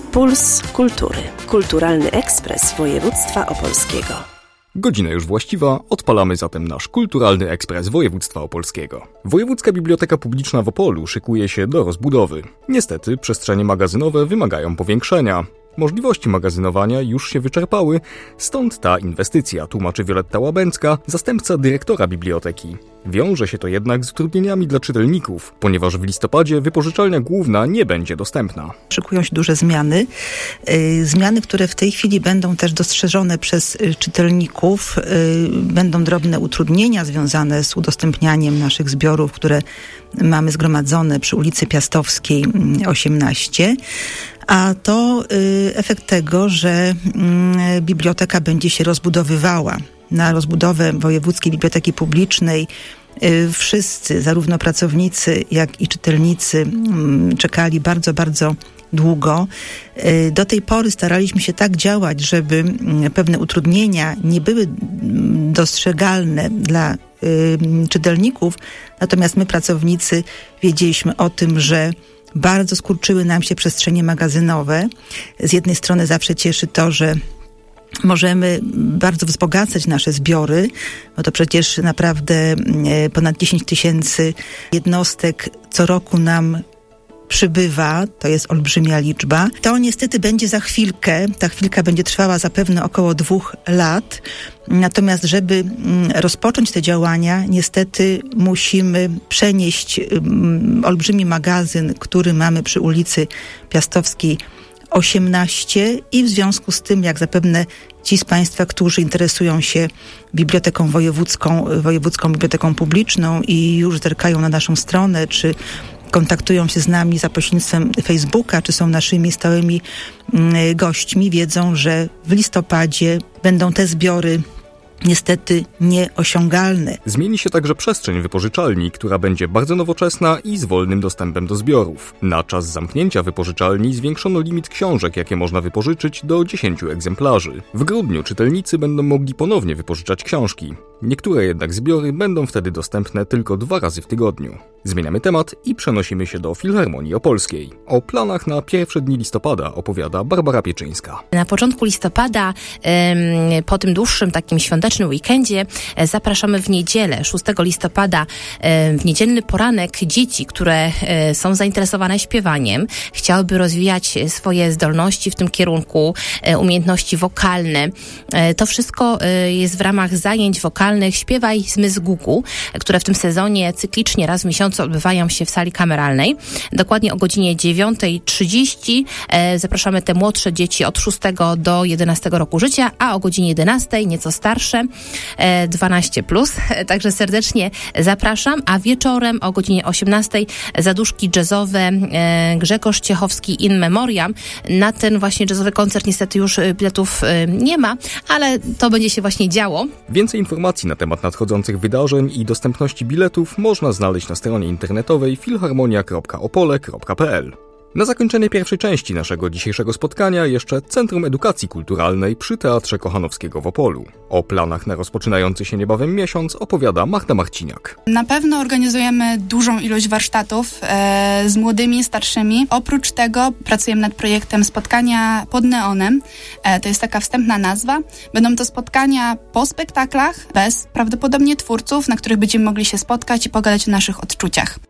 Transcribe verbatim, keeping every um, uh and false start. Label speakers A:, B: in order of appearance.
A: Puls Kultury. Kulturalny ekspres województwa opolskiego.
B: Godzina już właściwa, odpalamy zatem nasz kulturalny ekspres województwa opolskiego. Wojewódzka Biblioteka Publiczna w Opolu szykuje się do rozbudowy. Niestety przestrzenie magazynowe wymagają powiększenia. Możliwości magazynowania już się wyczerpały, stąd ta inwestycja, tłumaczy Wioletta Łabęcka, zastępca dyrektora biblioteki. Wiąże się to jednak z utrudnieniami dla czytelników, ponieważ w listopadzie wypożyczalnia główna nie będzie dostępna.
C: Szykują się duże zmiany. Zmiany, które w tej chwili będą też dostrzeżone przez czytelników. Będą drobne utrudnienia związane z udostępnianiem naszych zbiorów, które mamy zgromadzone przy ulicy Piastowskiej osiemnaście. A to y, efekt tego, że y, biblioteka będzie się rozbudowywała. Na rozbudowę Wojewódzkiej Biblioteki Publicznej y, wszyscy, zarówno pracownicy, jak i czytelnicy y, czekali bardzo, bardzo długo. Y, do tej pory staraliśmy się tak działać, żeby y, pewne utrudnienia nie były dostrzegalne dla y, czytelników, natomiast my, pracownicy, wiedzieliśmy o tym, że bardzo skurczyły nam się przestrzenie magazynowe. Z jednej strony zawsze cieszy to, że możemy bardzo wzbogacać nasze zbiory, bo to przecież naprawdę ponad dziesięć tysięcy jednostek co roku nam przybywa, to jest olbrzymia liczba. To niestety będzie za chwilkę, ta chwilka będzie trwała zapewne około dwóch lat. Natomiast żeby rozpocząć te działania, niestety musimy przenieść olbrzymi magazyn, który mamy przy ulicy Piastowskiej osiemnaście i w związku z tym, jak zapewne ci z Państwa, którzy interesują się Biblioteką Wojewódzką, Wojewódzką Biblioteką Publiczną i już zerkają na naszą stronę, czy kontaktują się z nami za pośrednictwem Facebooka, czy są naszymi stałymi gośćmi, wiedzą, że w listopadzie będą te zbiory niestety nieosiągalne.
B: Zmieni się także przestrzeń wypożyczalni, która będzie bardzo nowoczesna i z wolnym dostępem do zbiorów. Na czas zamknięcia wypożyczalni zwiększono limit książek, jakie można wypożyczyć, do dziesięciu egzemplarzy. W grudniu czytelnicy będą mogli ponownie wypożyczać książki. Niektóre jednak zbiory będą wtedy dostępne tylko dwa razy w tygodniu. Zmieniamy temat i przenosimy się do Filharmonii Opolskiej. O planach na pierwsze dni listopada opowiada Barbara Pieczyńska.
D: Na początku listopada, po tym dłuższym takim świątecznym weekendzie, zapraszamy w niedzielę, szóstego listopada, w niedzielny poranek dzieci, które są zainteresowane śpiewaniem, chciałyby rozwijać swoje zdolności w tym kierunku, umiejętności wokalne. To wszystko jest w ramach zajęć wokalnych Śpiewaj z Gugu, które w tym sezonie cyklicznie raz w miesiącu odbywają się w sali kameralnej. Dokładnie o godzinie dziewiąta trzydzieści e, zapraszamy te młodsze dzieci od szóstego do jedenastego roku życia, a o godzinie jedenastej nieco starsze, e, dwanaście plus. Także serdecznie zapraszam, a wieczorem o godzinie osiemnastej zaduszki jazzowe e, Grzegorz Ciechowski in memoriam. Na ten właśnie jazzowy koncert niestety już biletów e, nie ma, ale to będzie się właśnie działo.
B: Więcej informacji na temat nadchodzących wydarzeń i dostępności biletów można znaleźć na stronie internetowej filharmonia kropka opole kropka p l. Na zakończenie pierwszej części naszego dzisiejszego spotkania jeszcze Centrum Edukacji Kulturalnej przy Teatrze Kochanowskiego w Opolu. O planach na rozpoczynający się niebawem miesiąc opowiada Marta Marciniak.
E: Na pewno organizujemy dużą ilość warsztatów e, z młodymi, starszymi. Oprócz tego pracujemy nad projektem Spotkania pod neonem. E, to jest taka wstępna nazwa. Będą to spotkania po spektaklach, bez prawdopodobnie twórców, na których będziemy mogli się spotkać i pogadać o naszych odczuciach.